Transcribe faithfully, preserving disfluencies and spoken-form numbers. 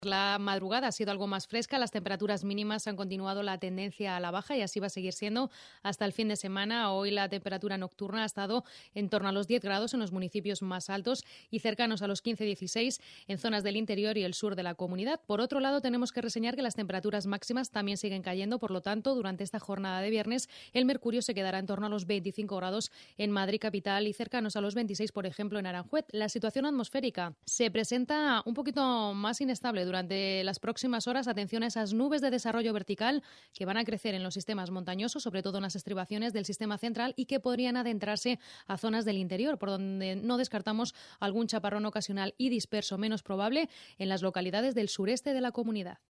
La madrugada ha sido algo más fresca, las temperaturas mínimas han continuado la tendencia a la baja y así va a seguir siendo hasta el fin de semana. Hoy la temperatura nocturna ha estado en torno a los diez grados en los municipios más altos y cercanos a los quince a dieciséis en zonas del interior y el sur de la comunidad. Por otro lado, tenemos que reseñar que las temperaturas máximas también siguen cayendo, por lo tanto, durante esta jornada de viernes el mercurio se quedará en torno a los veinticinco grados en Madrid capital y cercanos a los veintiséis, por ejemplo, en Aranjuez. La situación atmosférica se presenta un poquito más inestable durante las próximas horas. Atención a esas nubes de desarrollo vertical que van a crecer en los sistemas montañosos, sobre todo en las estribaciones del sistema central y que podrían adentrarse a zonas del interior, por donde no descartamos algún chaparrón ocasional y disperso menos probable en las localidades del sureste de la comunidad.